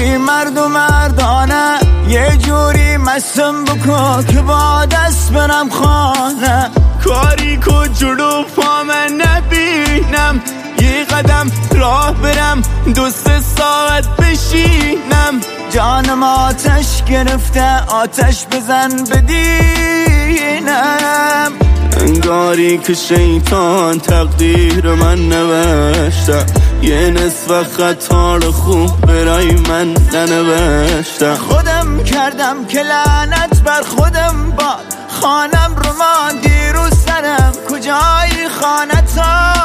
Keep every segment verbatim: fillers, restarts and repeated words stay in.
باشی مرد و مردانه، یه جوری مستم بکن که با دست برم خانه. کاری که جلو پا من نبینم، یه قدم راه برم دوست ساعت بشینم. جانم آتش گرفته آتش بزن بدینم. انگاری که شیطان تقدیر من نوشته، یه نصف خطا رو خوب برای من ننوشته. خودم کردم که لعنت بر خودم باد، خانم رو ماندی رو سرم کجای خانت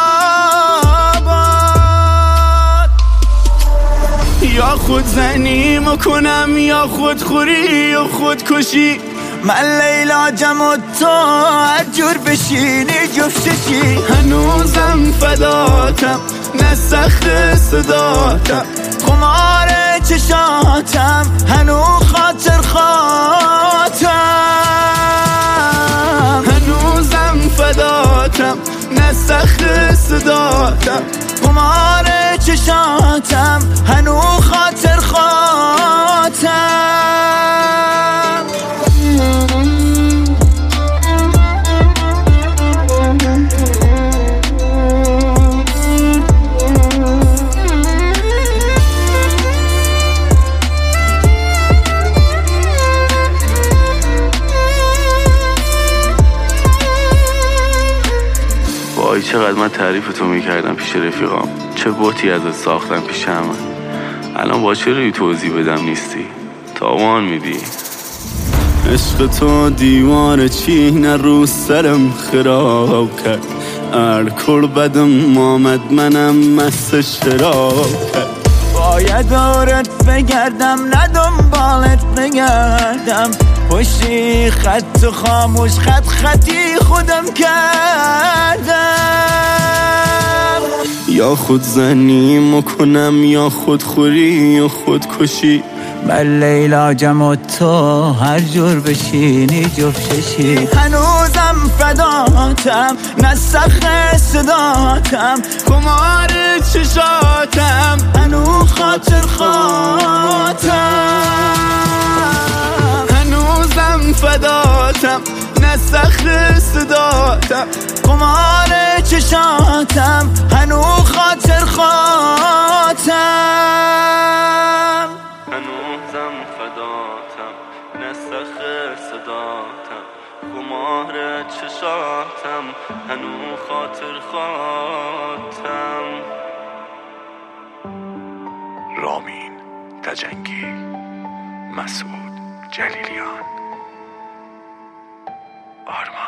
آباد. یا خود زنی مکنم یا خودخوری و خودکشی. من لیلا جم و تو هر جور بشینی جفتشی. هنوزم فداتم نسخ صداتم، خمار چشاتم هنو خاطر خاطم. هنوزم فداتم نسخ صداتم، خمار چشاتم هنو خاطر خاطم. وای چقدر من تعریف تو میکردم پیش رفیقام، چه بوتی ازت ساختم پیش همه. الان با چه روی توضیح بدم نیستی، تاوان میدی. عشق تو دیوار چین رو سرم خراب کرد، الکل بدم آمد منم مست شراب کرد. باید دورت بگردم نه دنبالت بگردم، پشتی خط خاموش خط خطی خودم کردم. یا خود زنی مکنم یا خودخوری و خودکشی. من لیلا جم و تو هر جور بشینی جفتشی. هنوزم فداتم نسخ صداتم، خمار چشاتم هنو خاطر خاطم. هنوزم فداتم نسخ صداتم، خمار چشاتم هنو خاطر خاطم. هنوزم فداتم نسخ صداتم، خمار چشاتم هنو خاطر خاطم. رامین تجنگی، مسعود جلیلیان، آرمان.